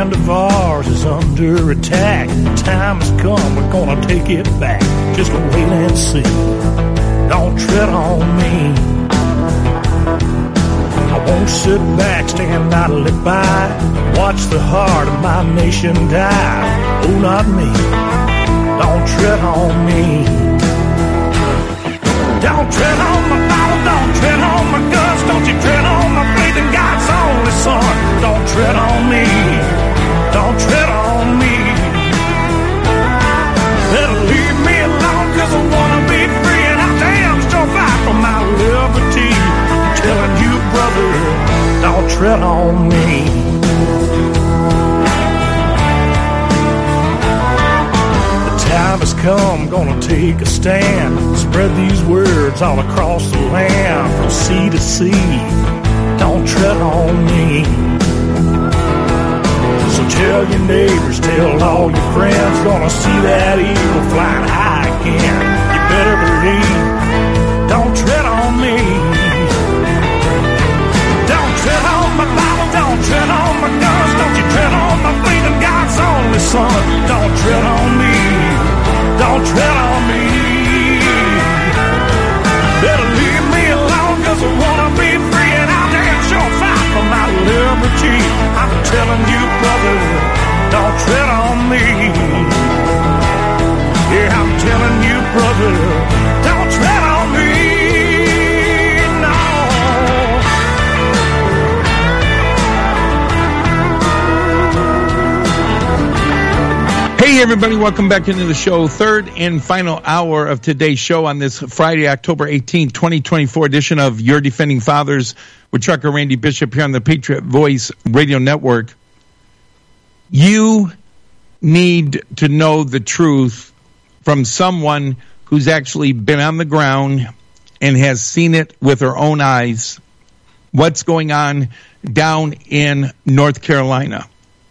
land of ours is under attack. The time has come, we're gonna take it back. Just wait and see. Don't tread on me. I won't sit back, stand idly by, watch the heart of my nation die. Oh, not me. Don't tread on me. Don't tread on my Bible, don't tread on my guts, don't you tread on my faith in God's only Son. Don't tread on me, don't tread on me. Better leave me alone, cause I wanna be free, and I damn sure fight for my liberty. I'm telling you, brother, don't tread on me. Time has come, gonna take a stand. Spread these words all across the land, from sea to sea. Don't tread on me. So tell your neighbors, tell all your friends, gonna see that eagle flying high again. You better believe, don't tread on me. Don't tread on my Bible, don't tread on my guns, don't you tread on my faith in God's only Son. Don't tread on me. Don't tread on me. Better leave me alone, cause I wanna be free, and I'll damn sure fight for my liberty. I'm telling you, brother, don't tread on me. Yeah, I'm telling you, brother, don't tread on me. No. Hey everybody, welcome back into the show. Third and final hour of today's show on this Friday, October 18th, 2024 edition of Your Defending Fathers with Trucker Randy Bishop here on the Patriot Voice Radio Network. You need to know the truth from someone who's actually been on the ground and has seen it with her own eyes. What's going on down in North Carolina?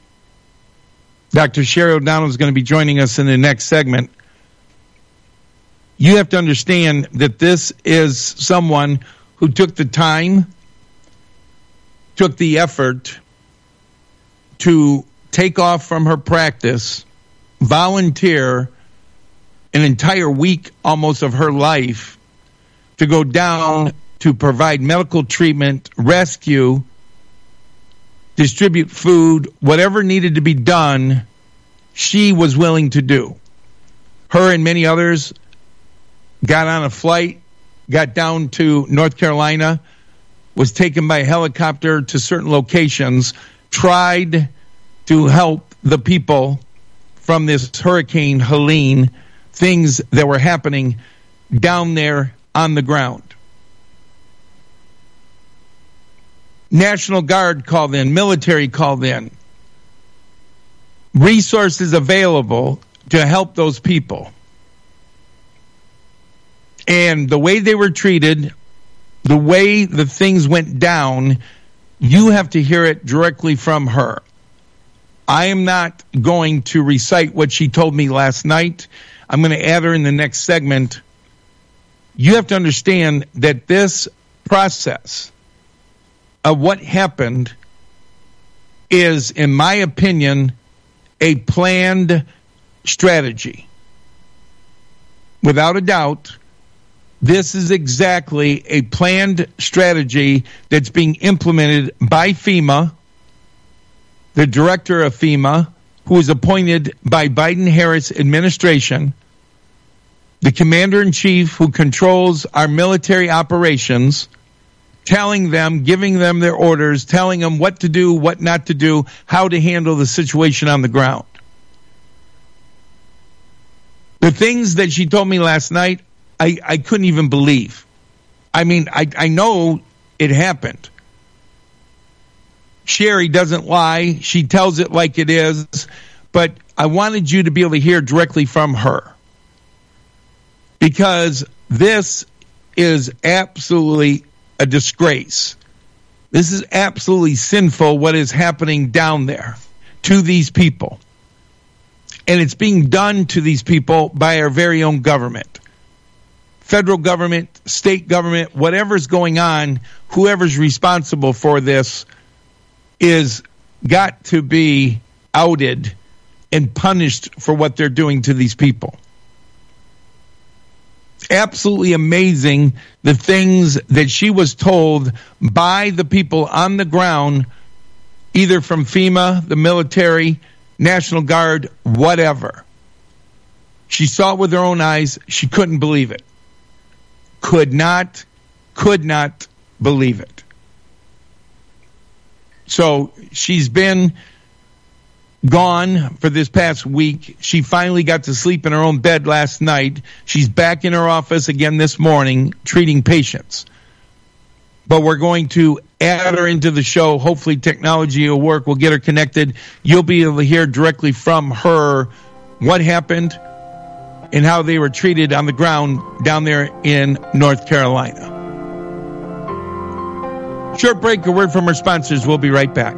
Dr. Sherry O'Donnell is going to be joining us in the next segment. You have to understand that this is someone who took the time, took the effort to take off from her practice, volunteer an entire week almost of her life to go down to provide medical treatment, rescue, distribute food, whatever needed to be done, she was willing to do. Her and many others got on a flight, got down to North Carolina, was taken by helicopter to certain locations, tried to help the people from this Hurricane Helene, things that were happening down there on the ground. National Guard called in, military called in, resources available to help those people. And the way they were treated, the way the things went down, you have to hear it directly from her. I am not going to recite what she told me last night. I'm going to add her in the next segment. You have to understand that this process of what happened is, in my opinion, a planned strategy. Without a doubt, this is exactly a planned strategy that's being implemented by FEMA, the director of FEMA, who was appointed by Biden-Harris administration, the commander-in-chief who controls our military operations, telling them, giving them their orders, telling them what to do, what not to do, how to handle the situation on the ground. The things that she told me last night, I couldn't even believe. I mean, I know it happened. Sherry doesn't lie. She tells it like it is. But I wanted you to be able to hear directly from her, because this is absolutely a disgrace. This is absolutely sinful what is happening down there to these people. And it's being done to these people by our very own government. Federal government, state government, whatever's going on, whoever's responsible for this is got to be outed and punished for what they're doing to these people. Absolutely amazing the things that she was told by the people on the ground, either from FEMA, the military, National Guard, whatever. She saw it with her own eyes. She couldn't believe it. Could not believe it. So she's been gone for this past week. She finally got to sleep in her own bed last night. She's back in her office again this morning treating patients. But we're going to add her into the show. Hopefully technology will work. We'll get her connected. You'll be able to hear directly from her what happened and how they were treated on the ground down there in North Carolina. Short break, a word from our sponsors. We'll be right back.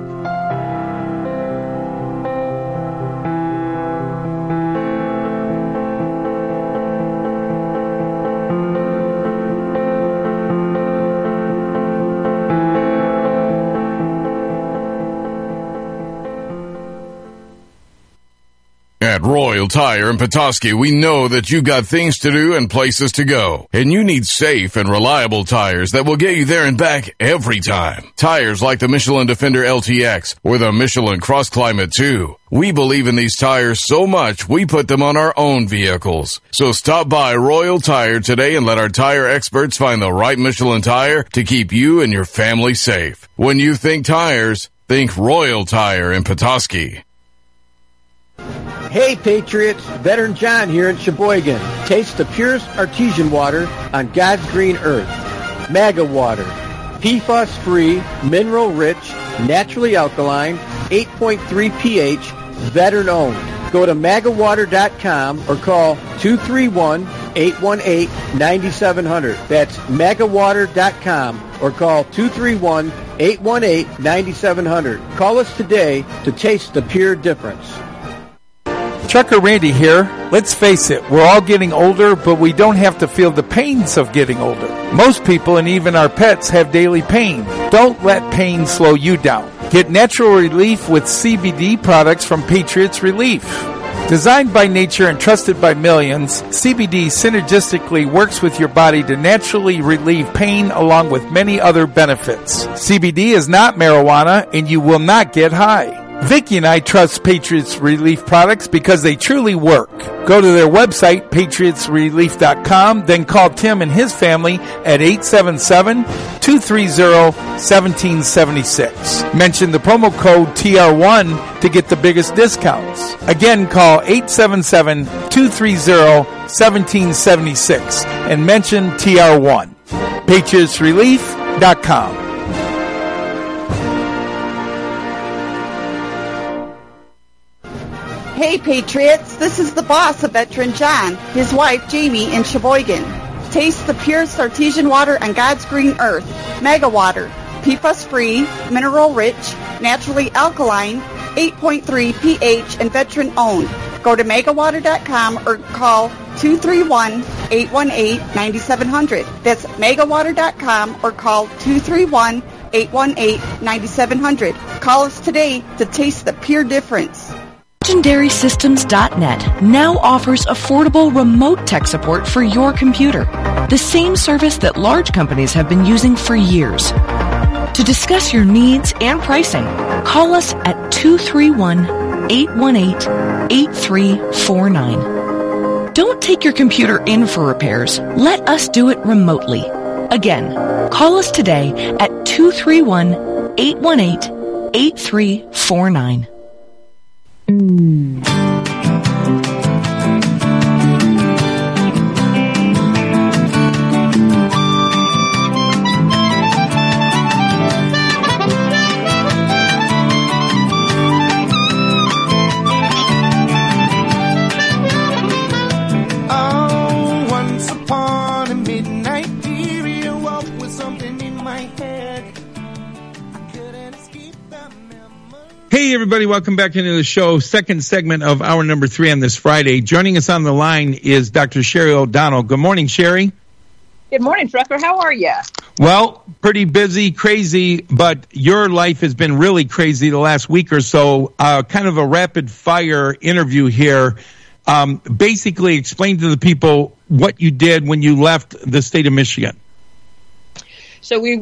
At Royal Tire in Petoskey, we know that you got things to do and places to go. And you need safe and reliable tires that will get you there and back every time. Tires like the Michelin Defender LTX or the Michelin Cross Climate 2. We believe in these tires so much, we put them on our own vehicles. So stop by Royal Tire today and let our tire experts find the right Michelin tire to keep you and your family safe. When you think tires, think Royal Tire in Petoskey. Hey Patriots, Veteran John here in Sheboygan. Taste the purest artesian water on God's green earth. Maga Water. PFAS-free, mineral-rich, naturally alkaline, 8.3 pH, veteran-owned. Go to magawater.com or call 231-818-9700. That's magawater.com or call 231-818-9700. Call us today to taste the pure difference. Trucker Randy here. Let's face it, we're all getting older, but we don't have to feel the pains of getting older. Most people and even our pets have daily pain. Don't let pain slow you down. Get natural relief with CBD products from Patriots Relief. Designed by nature and trusted by millions, CBD synergistically works with your body to naturally relieve pain along with many other benefits. CBD is not marijuana and you will not get high. Vicki and I trust Patriots Relief products because they truly work. Go to their website, patriotsrelief.com, then call Tim and his family at 877-230-1776. Mention the promo code TR1 to get the biggest discounts. Again, call 877-230-1776 and mention TR1. patriotsrelief.com. Hey Patriots, this is the boss of Veteran John, his wife Jamie in Sheboygan. Taste the purest artesian water on God's green earth. Mega Water. PFAS-free, mineral-rich, naturally alkaline, 8.3 pH, and veteran-owned. Go to megawater.com or call 231-818-9700. That's megawater.com or call 231-818-9700. Call us today to taste the pure difference. LegendarySystems.net now offers affordable remote tech support for your computer, the same service that large companies have been using for years. To discuss your needs and pricing, call us at 231-818-8349. Don't take your computer in for repairs. Let us do it remotely. Again, call us today at 231-818-8349. Once upon a midnight period, I woke with something in my head. I couldn't escape the memory. Hey, everybody, welcome back into the show. Second segment of hour number 3 on this Friday. Joining us on the line is Dr. Sherry O'Donnell. Good morning, Sherry. Good morning, Trucker. How are you? Well, pretty busy, crazy, but your life has been really crazy the last week or so. Kind of a rapid fire interview here. Basically explain to the people what you did when you left the state of Michigan. So we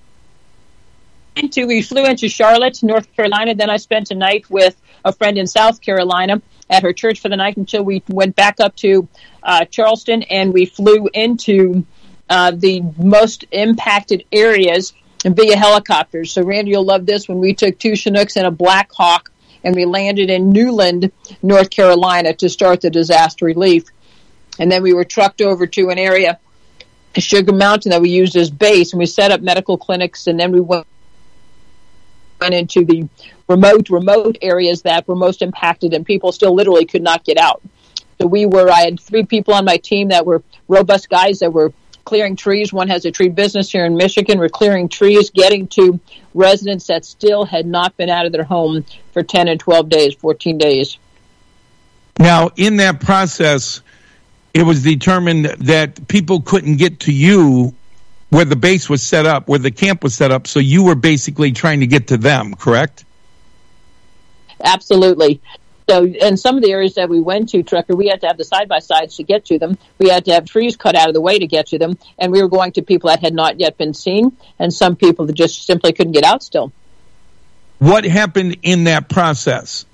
flew into Charlotte, North Carolina. Then I spent a night with a friend in South Carolina at her church for the night until we went back up to Charleston, and we flew into the most impacted areas via helicopters. So, Randy, you'll love this one. We took 2 Chinooks and a Black Hawk, and we landed in Newland, North Carolina, to start the disaster relief. And then we were trucked over to an area, Sugar Mountain, that we used as base, and we set up medical clinics, and then we went into the remote areas that were most impacted, and people still literally could not get out. So I had 3 people on my team that were robust guys that were clearing trees. One has a tree business here in Michigan. We're clearing trees, getting to residents that still had not been out of their home for 10 and 12 days, 14 days. Now, in that process, it was determined that people couldn't get to you where the base was set up, where the camp was set up, so you were basically trying to get to them, correct? Absolutely. So in some of the areas that we went to, Trucker, we had to have the side-by-sides to get to them. We had to have trees cut out of the way to get to them. And we were going to people that had not yet been seen, and some people that just simply couldn't get out still. What happened in that process?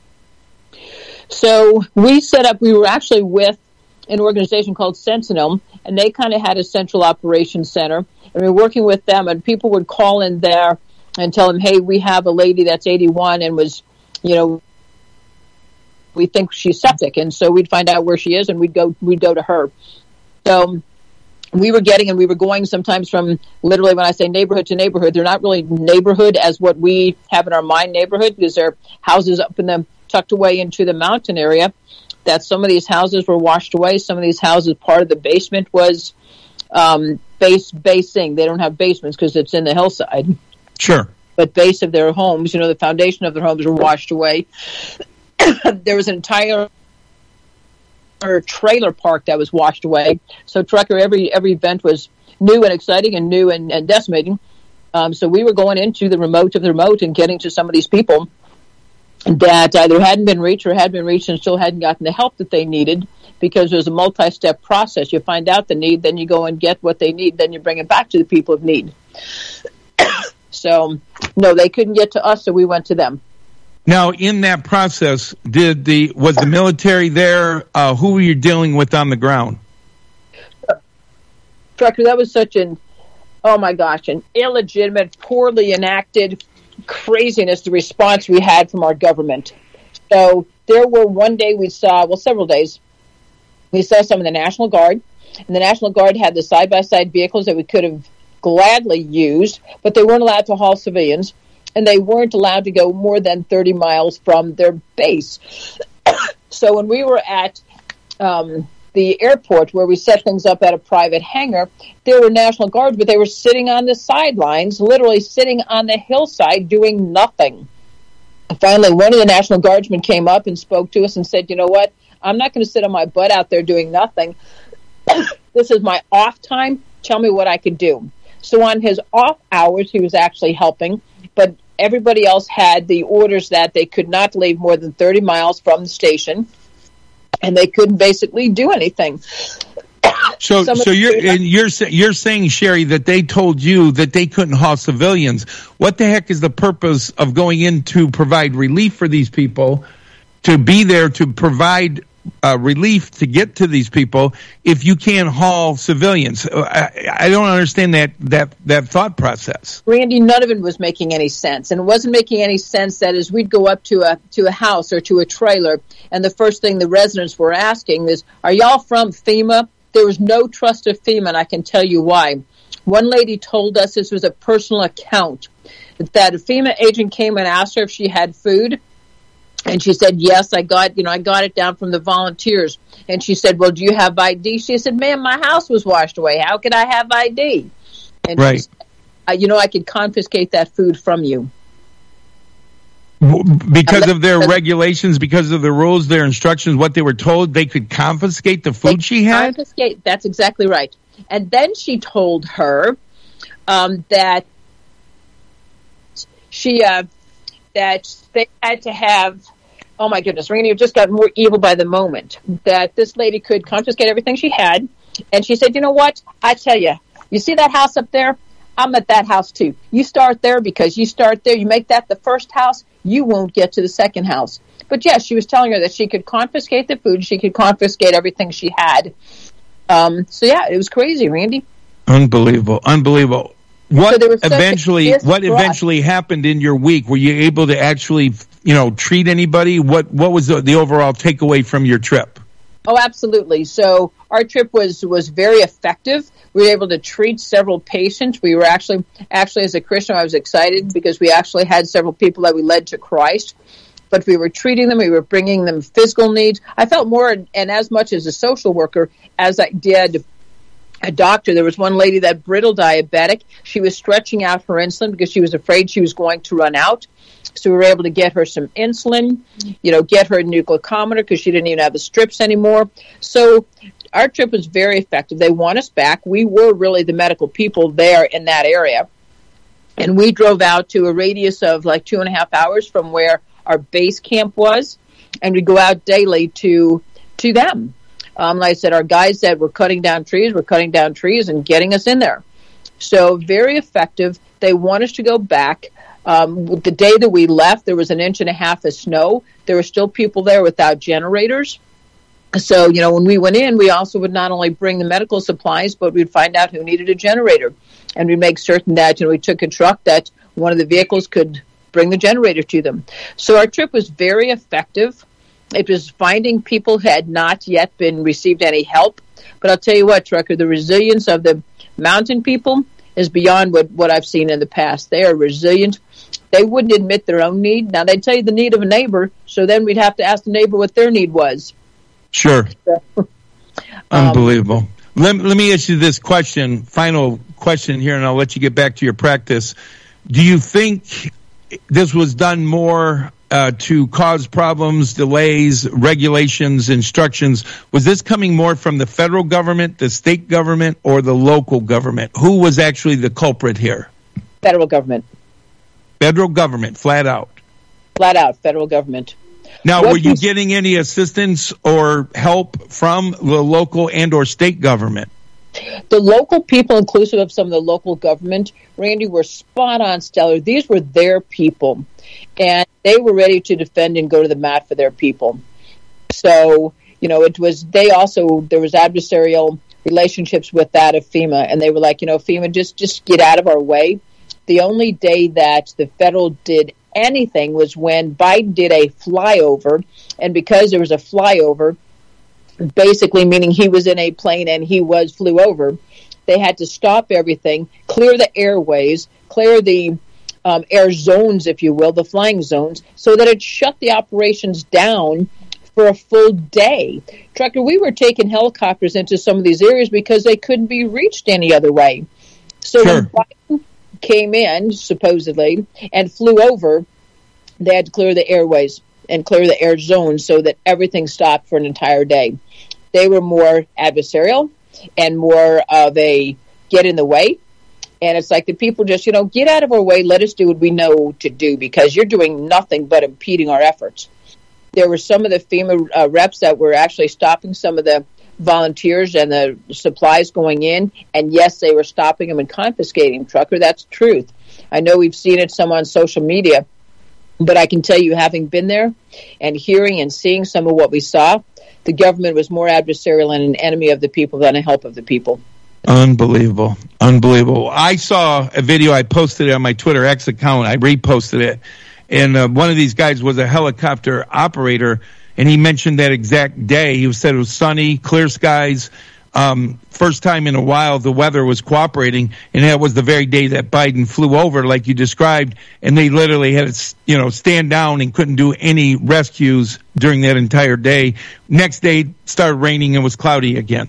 So we were actually with an organization called Sentinel, and they kind of had a central operations center. And we were working with them, and people would call in there and tell them, hey, we have a lady that's 81 and was, we think she's septic. And so we'd find out where she is, and we'd go to her. So we were going sometimes from, literally when I say neighborhood to neighborhood, they're not really neighborhood as what we have in our mind neighborhood, because they're houses up in them tucked away into the mountain area. That some of these houses were washed away. Some of these houses, part of the basement was basing. They don't have basements because it's in the hillside. Sure. But base of their homes, the foundation of their homes were washed away. There was an entire trailer park that was washed away. So, Trucker, every event was new and exciting and new and decimating. So we were going into the remote of the remote and getting to some of these people that either hadn't been reached or had been reached and still hadn't gotten the help that they needed, because there's a multi-step process. You find out the need, then you go and get what they need, then you bring it back to the people of need. So, no, they couldn't get to us, so we went to them. Now, in that process, was the military there? Who were you dealing with on the ground? Trucker, that was such an illegitimate, poorly enacted craziness, the response we had from our government. So there were several days, we saw some of the National Guard, and the National Guard had the side-by-side vehicles that we could have gladly used, but they weren't allowed to haul civilians, and they weren't allowed to go more than 30 miles from their base. So when we were at the airport, where we set things up at a private hangar, there were National Guards, but they were sitting on the sidelines, literally sitting on the hillside doing nothing. And finally, one of the National Guardsmen came up and spoke to us and said, you know what, I'm not going to sit on my butt out there doing nothing. This is my off time. Tell me what I can do. So on his off hours, he was actually helping, but everybody else had the orders that they could not leave more than 30 miles from the station, and they couldn't basically do anything. So you're saying, Sherry, that they told you that they couldn't haul civilians. What the heck is the purpose of going in to provide relief for these people, to be there to provide relief to get to these people, if you can't haul civilians? I don't understand that thought process. Randy, none of it was making any sense. And it wasn't making any sense that as we'd go up to a house or to a trailer, and the first thing the residents were asking is, are y'all from FEMA? There was no trust of FEMA, and I can tell you why. One lady told us, this was a personal account, that a FEMA agent came and asked her if she had food. And she said, yes, I got it down from the volunteers. And she said, well, do you have ID? She said, ma'am, my house was washed away. How could I have ID? And right. She said, I could confiscate that food from you. Because of their regulations, because of the rules, their instructions, what they were told, they could confiscate the food she had? Confiscate, that's exactly right. And then she told her, that they had to have. Oh my goodness, Randy, you've just got more evil by the moment. That this lady could confiscate everything she had, and she said, "You know what? I tell you, you see that house up there? I'm at that house too. You start there because you start there. You make that the first house, you won't get to the second house." But yes, she was telling her that she could confiscate the food, she could confiscate everything she had. So yeah, it was crazy, Randy. Unbelievable. What So eventually happened in your week? Were you able to actually, treat anybody? What was the overall takeaway from your trip? Oh, absolutely. So our trip was very effective. We were able to treat several patients. We were actually as a Christian, I was excited because we actually had several people that we led to Christ. But we were treating them. We were bringing them physical needs. I felt more and as much as a social worker as I did a doctor. There was one lady that brittle diabetic. She was stretching out her insulin because she was afraid she was going to run out. So we were able to get her some insulin, get her a new glucometer because she didn't even have the strips anymore. So our trip was very effective. They want us back. We were really the medical people there in that area. And we drove out to a radius of like 2.5 hours from where our base camp was. And we go out daily to them. Like I said, our guys that were cutting down trees and getting us in there. So very effective. They want us to go back. The day that we left, there was 1.5 inches of snow. There were still people there without generators. So, when we went in, we also would not only bring the medical supplies, but we'd find out who needed a generator. And we'd make certain that, we took a truck that one of the vehicles could bring the generator to them. So our trip was very effective. It was finding people who had not yet received any help. But I'll tell you what, Trucker, the resilience of the mountain people is beyond what I've seen in the past. They are resilient. They wouldn't admit their own need. Now, they'd tell you the need of a neighbor, so then we'd have to ask the neighbor what their need was. Sure. Unbelievable. Let me ask you this question, final question here, and I'll let you get back to your practice. Do you think this was done more to cause problems, delays, regulations, instructions? Was this coming more from the federal government, the state government, or the local government? Who was actually the culprit here? Federal government. Federal government, flat out. Flat out, federal government. Now, were you getting any assistance or help from the local and or state government? The local people, inclusive of some of the local government, Randy, were spot on stellar. These were their people, and they were ready to defend and go to the mat for their people. So, there was adversarial relationships with that of FEMA, and they were like, FEMA, just get out of our way. The only day that the federal did anything was when Biden did a flyover, and because there was a flyover, basically meaning he was in a plane and flew over, they had to stop everything, clear the airways, clear the air zones, if you will, the flying zones, so that it shut the operations down for a full day. Trucker, we were taking helicopters into some of these areas because they couldn't be reached any other way. So sure. When Biden came in, supposedly, and flew over, they had to clear the airways and clear the air zones so that everything stopped for an entire day. They were more adversarial and more of a get in the way. And it's like the people just, get out of our way, let us do what we know to do, because you're doing nothing but impeding our efforts. There were some of the FEMA reps that were actually stopping some of the volunteers and the supplies going in, and yes, they were stopping them and confiscating. Trucker, that's truth. I know we've seen it some on social media, but I can tell you, having been there and hearing and seeing some of what we saw, the government was more adversarial and an enemy of the people than a help of the people. Unbelievable. I saw a video, I posted it on my Twitter X account, I reposted it, and one of these guys was a helicopter operator, and he mentioned that exact day. He said it was sunny, clear skies, first time in a while the weather was cooperating, and that was the very day that Biden flew over, like you described, and they literally had to stand down and couldn't do any rescues during that entire day. Next day, it started raining and was cloudy again.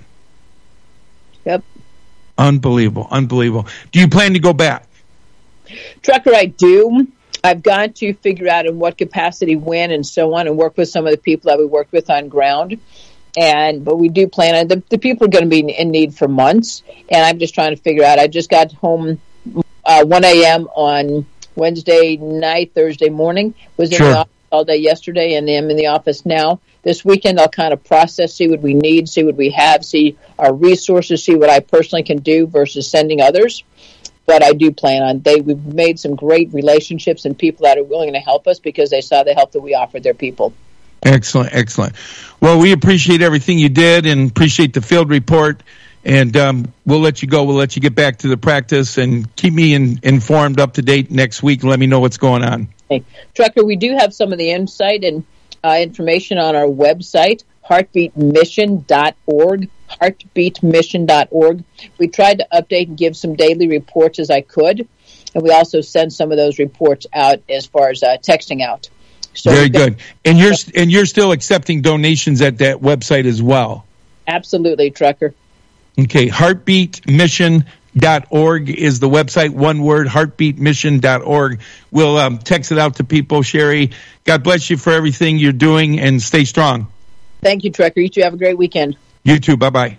Yep. Unbelievable. Do you plan to go back? Trucker, I do. I've got to figure out in what capacity, when, and so on, and work with some of the people that we worked with on ground. But we do plan on the people are going to be in need for months, and I'm just trying to figure out. I just got home 1 a.m. on Wednesday night, Thursday morning. Was in the office all day yesterday, and I'm in the office now. This weekend, I'll kind of process, see what we need, see what we have, see our resources, see what I personally can do versus sending others. But I do plan on, we've made some great relationships and people that are willing to help us because they saw the help that we offered their people. Excellent, excellent. Well, we appreciate everything you did and appreciate the field report. And we'll let you go. We'll let you get back to the practice and keep me informed, up to date next week. Let me know what's going on. Okay. Trucker, we do have some of the insight and information on our website, heartbeatmission.org, heartbeatmission.org. We tried to update and give some daily reports as I could, and we also send some of those reports out as far as texting out. So very good. And you're still accepting donations at that website as well? Absolutely, Trucker. Okay, heartbeatmission.org is the website, one word, heartbeatmission.org. We'll text it out to people. Sherry, God bless you for everything you're doing, and stay strong. Thank you, Trucker. You two have a great weekend. You too. Bye-bye.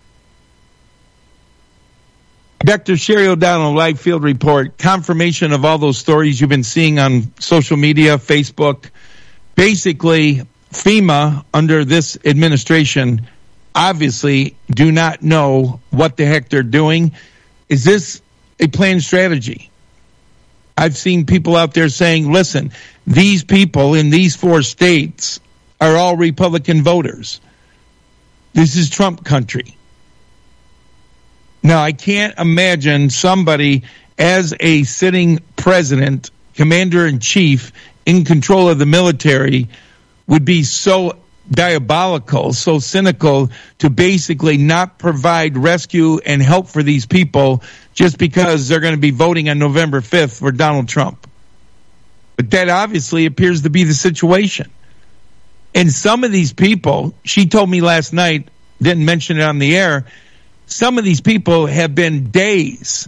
Dr. Sherry O'Donnell, Live Field Report, confirmation of all those stories you've been seeing on social media, Facebook. Basically, FEMA, under this administration, obviously do not know what the heck they're doing. Is this a planned strategy? I've seen people out there saying, listen, these people in these 4 states are all Republican voters. This is Trump country. Now, I can't imagine somebody as a sitting president, commander-in-chief, in control of the military would be so diabolical, so cynical to basically not provide rescue and help for these people just because they're going to be voting on November 5th for Donald Trump. But that obviously appears to be the situation. And some of these people, she told me last night, didn't mention it on the air, some of these people have been days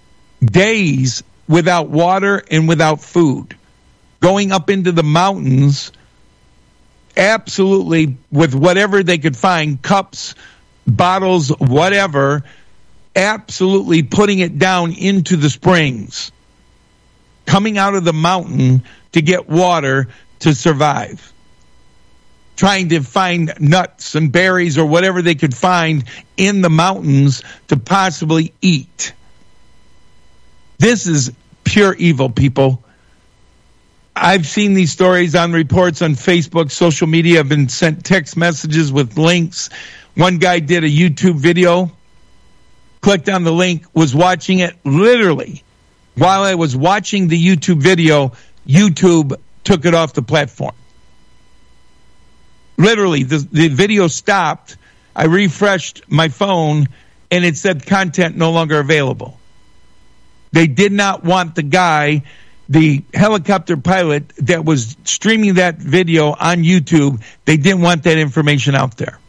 without water and without food, going up into the mountains absolutely with whatever they could find, cups, bottles, whatever, absolutely putting it down into the springs, coming out of the mountain to get water to survive, trying to find nuts and berries or whatever they could find in the mountains to possibly eat. This is pure evil, people. I've seen these stories on reports on Facebook, social media. I've been sent text messages with links. One guy did a YouTube video, clicked on the link, was watching it. Literally, while I was watching the YouTube video, YouTube took it off the platform. Literally, the video stopped. I refreshed my phone, and it said content no longer available. They did not want the guy, the helicopter pilot that was streaming that video on YouTube, they didn't want that information out there.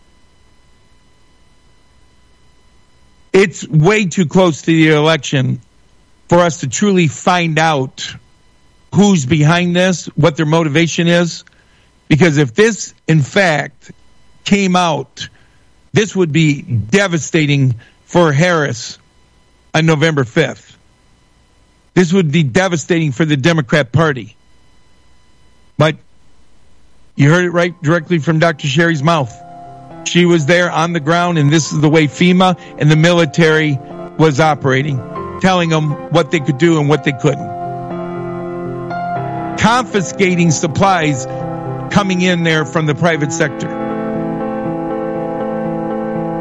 It's way too close to the election for us to truly find out who's behind this, what their motivation is. Because if this, in fact, came out, this would be devastating for Harris on November 5th. This would be devastating for the Democrat Party. But you heard it right directly from Dr. Sherry's mouth. She was there on the ground, and this is the way FEMA and the military was operating, telling them what they could do and what they couldn't. Confiscating supplies coming in there from the private sector.